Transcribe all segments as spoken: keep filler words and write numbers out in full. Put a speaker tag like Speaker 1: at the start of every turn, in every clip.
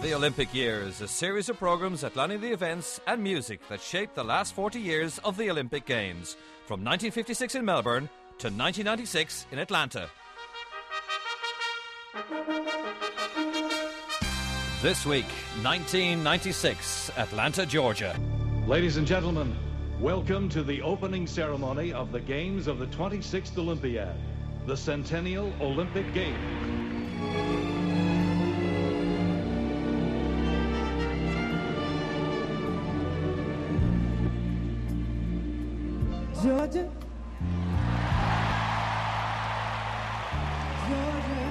Speaker 1: The Olympic Years, a series of programmes outlining the events and music that shaped the last forty years of the Olympic Games, from nineteen fifty-six in Melbourne to nineteen ninety-six in Atlanta. This week, nineteen ninety-six, Atlanta, Georgia.
Speaker 2: Ladies and gentlemen, welcome to the opening ceremony of the Games of the twenty-sixth Olympiad, the Centennial Olympic Games.
Speaker 3: Georgia, Georgia,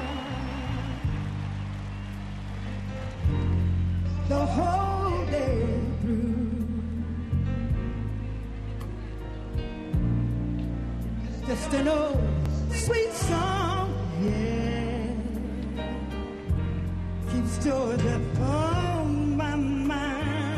Speaker 3: the whole day through, just an old sweet song, yeah, keeps Georgia on my mind.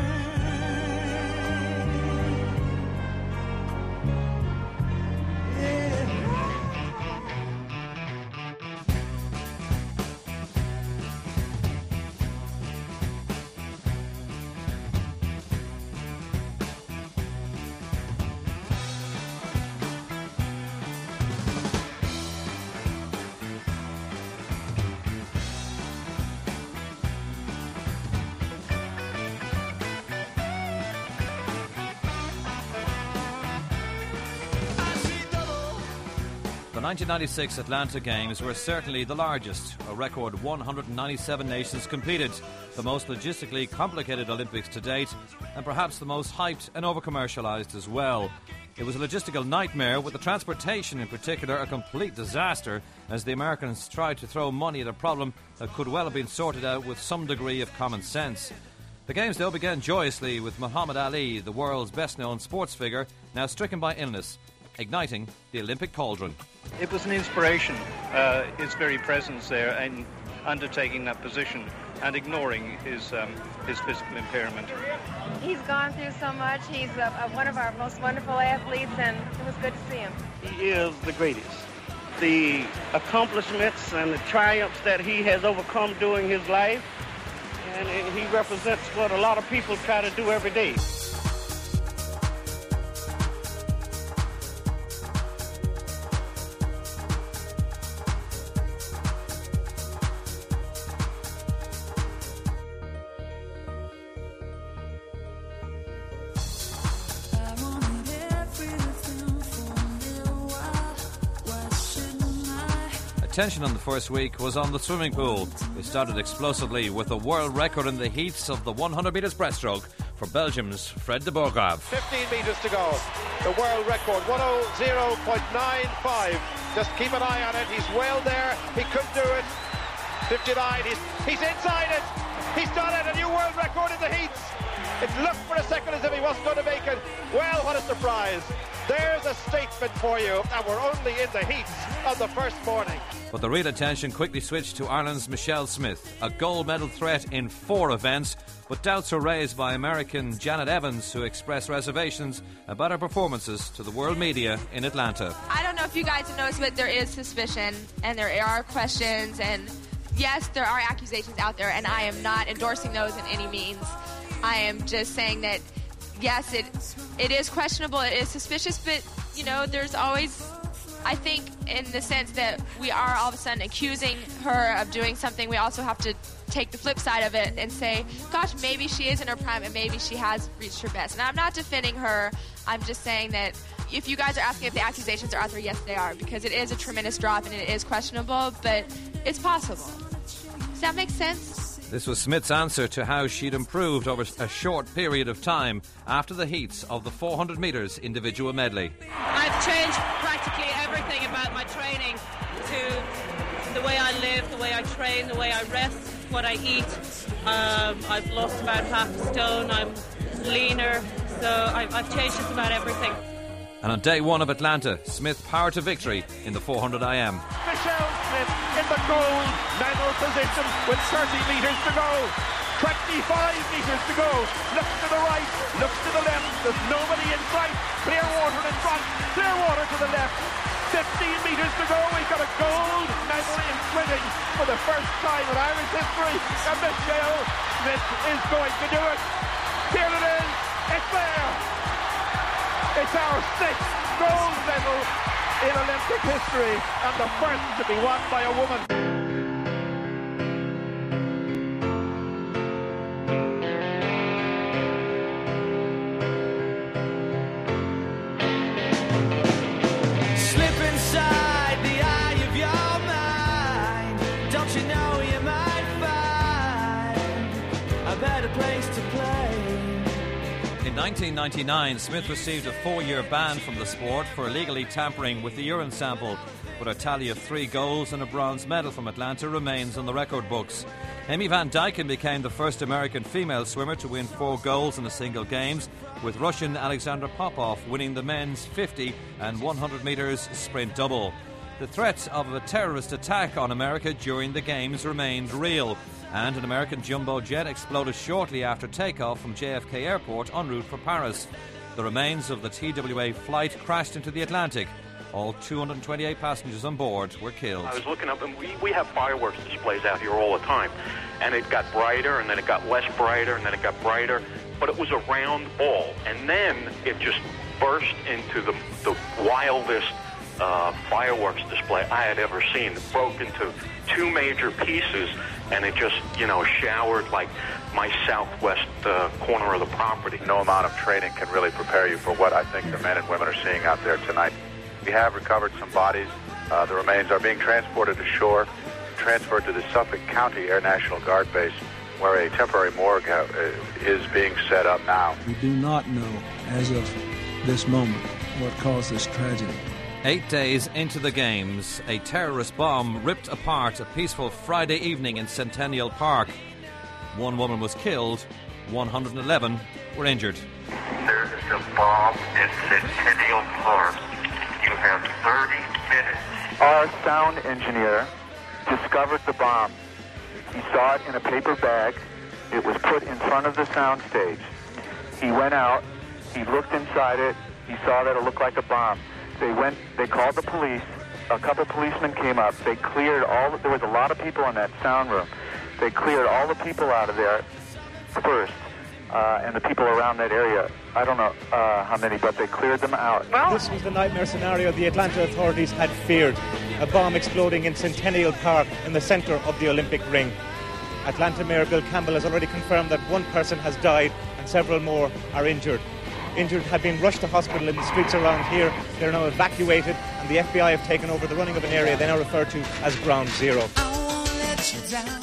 Speaker 1: The nineteen ninety-six Atlanta Games were certainly the largest. A record one hundred ninety-seven nations competed, the most logistically complicated Olympics to date, and perhaps the most hyped and over-commercialised as well. It was a logistical nightmare, with the transportation in particular a complete disaster, as the Americans tried to throw money at a problem that could well have been sorted out with some degree of common sense. The Games, though, began joyously with Muhammad Ali, the world's best-known sports figure, now stricken by illness, igniting the Olympic cauldron.
Speaker 4: It was an inspiration, uh, his very presence there and undertaking that position and ignoring his um, his physical impairment.
Speaker 5: He's gone through so much. He's a, a, one of our most wonderful athletes, and it was good to see him.
Speaker 6: He is the greatest. The accomplishments and the triumphs that he has overcome during his life, and he represents what a lot of people try to do every day.
Speaker 1: Attention on the first week was on the swimming pool. It started explosively with a world record in the heats of the one hundred metres breaststroke for Belgium's Fred de Boergraaf.
Speaker 7: fifteen metres to go. The world record, one oh point nine five. Just keep an eye on it. He's well there. He could do it. fifty-nine. He's, he's inside it. He's done it. A new world record in the heats. It looked for a second as if he wasn't going to make it. Well, what a surprise. There's a statement for you, and we're only in the heats of the first morning.
Speaker 1: But the real attention quickly switched to Ireland's Michelle Smith, a gold medal threat in four events, but doubts were raised by American Janet Evans, who expressed reservations about her performances to the world media in Atlanta.
Speaker 8: I don't know if you guys have noticed, but there is suspicion, and there are questions, and yes, there are accusations out there, and I am not endorsing those in any means. I am just saying that yes, it it is questionable, it is suspicious, but, you know, there's always, I think, in the sense that we are all of a sudden accusing her of doing something, we also have to take the flip side of it and say, gosh, maybe she is in her prime and maybe she has reached her best. And I'm not defending her, I'm just saying that if you guys are asking if the accusations are out there, yes, they are, because it is a tremendous drop and it is questionable, but it's possible. Does that make sense?
Speaker 1: This was Smith's answer to how she'd improved over a short period of time after the heats of the four hundred metres individual medley.
Speaker 9: I've changed practically everything about my training, to the way I live, the way I train, the way I rest, what I eat. Um, I've lost about half a stone, I'm leaner, so I've, I've changed just about everything.
Speaker 1: And on day one of Atlanta, Smith powered to victory in the four hundred I M.
Speaker 7: Michelle Smith in the gold medal position with thirty metres to go. twenty-five metres to go. Looks to the right, looks to the left. There's nobody in sight. Clearwater in front, Clearwater to the left. fifteen metres to go. He got a gold medal in swimming for the first time in Irish history. And Michelle Smith is going to do it. Here it is. It's there. It's our sixth gold medal in Olympic history and the first to be won by a woman.
Speaker 1: In nineteen ninety-nine, Smith received a four-year ban from the sport for illegally tampering with the urine sample, but her tally of three golds and a bronze medal from Atlanta remains on the record books. Amy Van Dyken became the first American female swimmer to win four golds in a single games, with Russian Alexander Popov winning the men's fifty and one hundred metres sprint double. The threat of a terrorist attack on America during the games remained real, and an American jumbo jet exploded shortly after takeoff from J F K Airport en route for Paris. The remains of the T W A flight crashed into the Atlantic. All two hundred twenty-eight passengers on board were killed.
Speaker 10: I was looking up, and we, we have fireworks displays out here all the time, and it got brighter, and then it got less brighter, and then it got brighter, but it was a round ball, and then it just burst into the, the wildest uh, fireworks display I had ever seen. It broke into two major pieces, and it just, you know, showered like my southwest uh, corner of the property.
Speaker 11: No amount of training can really prepare you for what I think the men and women are seeing out there tonight. We have recovered some bodies. Uh, the remains are being transported to shore, transferred to the Suffolk County Air National Guard Base, where a temporary morgue uh, is being set up now.
Speaker 12: We do not know, as of this moment, what caused this tragedy.
Speaker 1: Eight days into the games, a terrorist bomb ripped apart a peaceful Friday evening in Centennial Park. One woman was killed, one hundred eleven were injured.
Speaker 13: There is a bomb in Centennial Park. You have thirty minutes.
Speaker 14: Our sound engineer discovered the bomb. He saw it in a paper bag. It was put in front of the sound stage. He went out, he looked inside it, he saw that it looked like a bomb. They went, they called the police, a couple policemen came up, they cleared all, there was a lot of people in that sound room. They cleared all the people out of there first, uh, and the people around that area. I don't know uh, how many, but they cleared them out.
Speaker 15: This was the nightmare scenario the Atlanta authorities had feared. A bomb exploding in Centennial Park in the centre of the Olympic ring. Atlanta Mayor Bill Campbell has already confirmed that one person has died and several more are injured. Injured have been rushed to hospital in the streets around here. They're now evacuated, and the F B I have taken over the running of an area they now refer to as Ground Zero.
Speaker 3: I won't let you down.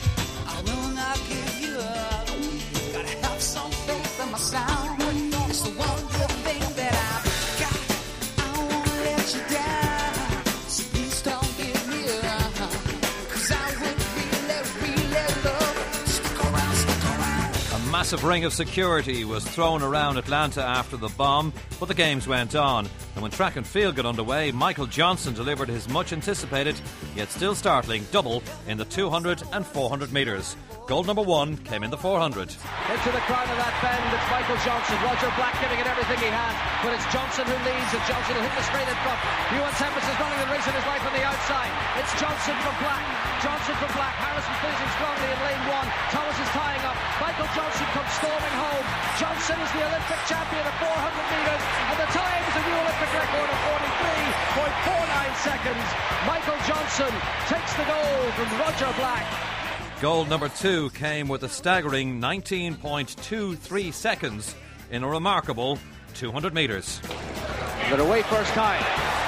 Speaker 3: I will not give you up. Gotta have some faith in my sound. It's the one good thing that I've got. I won't let you down. So please don't give me up. Cause I would really, really love to stick around, stick around.
Speaker 1: A massive ring of security was thrown around Atlanta after the bomb, but the games went on. And when track and field got underway, Michael Johnson delivered his much-anticipated, yet still startling, double in the two hundred and four hundred metres. Goal number one came in the four hundred.
Speaker 16: Into the crown of that bend, it's Michael Johnson. Roger Black giving it everything he has, but it's Johnson who leads, and Johnson will hit the straight in front. Ewan Tempest is running the race of his life on the outside. It's Johnson from Black. Johnson from Black. Harrison finishing strongly in lane one. Thomas is tying up. Michael Johnson comes storming home. Johnson is the Olympic champion at four hundred metres, and the time is a new Olympic record of forty-three point four nine seconds. Michael Johnson takes the goal from Roger Black.
Speaker 1: Goal number two came with a staggering nineteen point two three seconds in a remarkable two hundred metres.
Speaker 16: But away first time.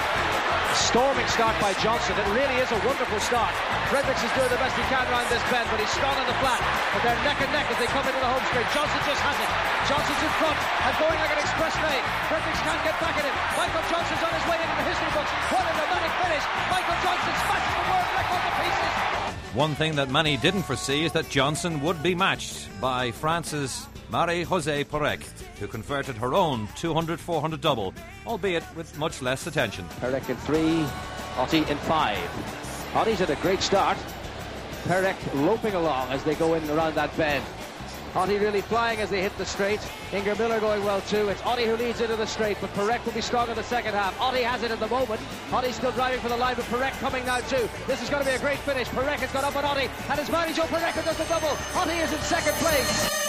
Speaker 16: Storming start by Johnson. It really is a wonderful start. Fredericks is doing the best he can around this bend, but he's strong on the flat. But they're neck and neck as they come into the home straight. Johnson just has it. Johnson's in front and going like an express train. Fredericks can't get back at him. Michael Johnson's on his way into the history books. What a dramatic finish. Michael Johnson smashes the world record to pieces.
Speaker 1: One thing that many didn't foresee is that Johnson would be matched by France's Marie-Josée Pérec, who converted her own two hundred four hundred double, albeit with much less attention.
Speaker 16: Pérec in three, Otte in five. Otte's had a great start. Pérec loping along as they go in around that bend. Otte really flying as they hit the straight. Inger Miller going well too. It's Otte who leads into the straight, but Perec will be strong in the second half. Otte has it at the moment. Otte still driving for the line, but Perec coming now too. This is going to be a great finish. Perec has got up on Otte, and it's Marie-Jo Perec who does the double. Otte is in second place.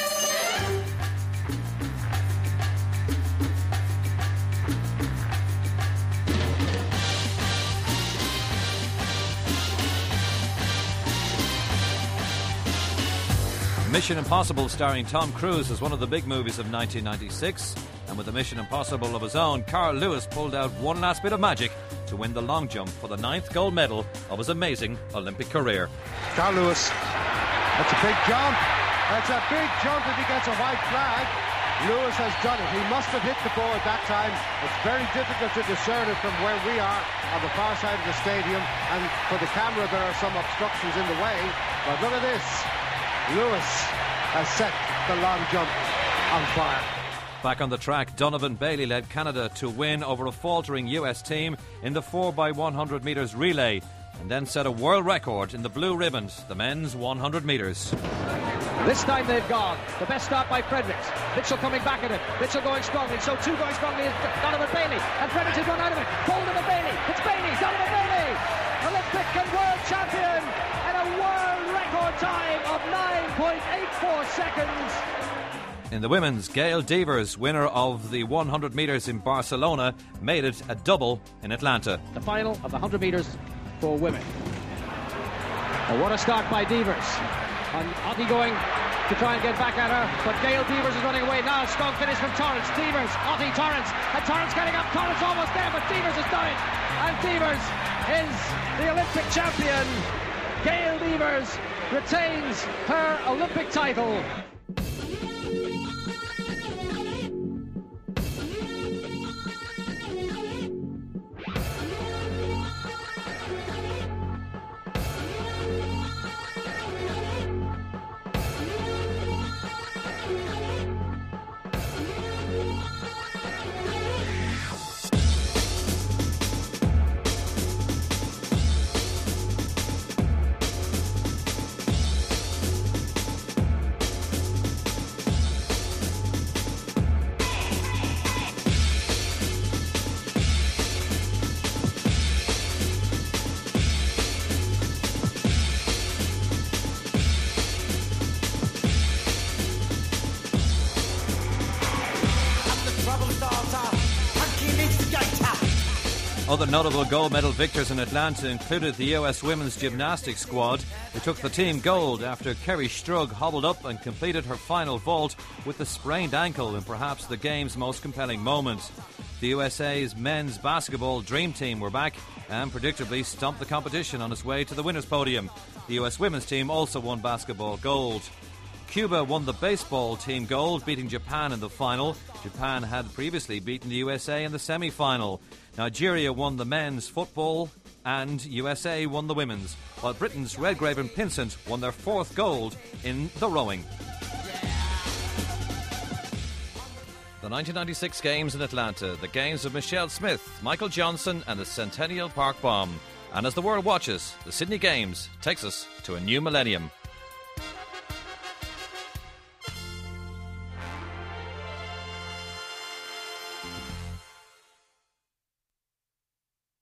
Speaker 1: Mission Impossible starring Tom Cruise is one of the big movies of nineteen ninety-six, and with a Mission Impossible of his own, Carl Lewis pulled out one last bit of magic to win the long jump for the ninth gold medal of his amazing Olympic career.
Speaker 17: Carl Lewis, that's a big jump. That's a big jump if he gets a white flag. Lewis has done it. He must have hit the board that time. It's very difficult to discern it from where we are on the far side of the stadium, and for the camera there are some obstructions in the way. But look at this. Lewis has set the long jump on fire.
Speaker 1: Back on the track, Donovan Bailey led Canada to win over a faltering U S team in the four by one hundred metres relay, and then set a world record in the blue ribbons, the men's one hundred metres.
Speaker 16: This time they've gone. The best start by Fredericks. Mitchell coming back at it. Mitchell going strongly. So too going strongly is Donovan Bailey. And Fredericks has run out of it. Bolden and Bailey. It's Bailey. Donovan Bailey. Olympic and world champion. And a world record time of nine point eight four seconds.
Speaker 1: In the women's, Gail Devers, winner of the one hundred metres in Barcelona, made it a double in Atlanta.
Speaker 16: The final of the one hundred metres for women. Oh, what a start by Devers. And Otte going to try and get back at her, but Gail Devers is running away now. Strong finish from Torrance. Devers, Otte, Torrance, and Torrance getting up. Torrance almost there, but Devers has done it. And Devers is the Olympic champion. Gail Devers retains her Olympic title.
Speaker 1: Other notable gold medal victors in Atlanta included the U S women's gymnastics squad, who took the team gold after Kerry Strug hobbled up and completed her final vault with a sprained ankle in perhaps the game's most compelling moment. The U S A's men's basketball dream team were back and predictably stomped the competition on its way to the winner's podium. The U S women's team also won basketball gold. Cuba won the baseball team gold, beating Japan in the final. Japan had previously beaten the U S A in the semi-final. Nigeria won the men's football and U S A won the women's, while Britain's Redgrave and Pinsent won their fourth gold in the rowing. The nineteen ninety-six Games in Atlanta, the games of Michelle Smith, Michael Johnson and the Centennial Park Bomb. And as the world watches, the Sydney Games takes us to a new millennium.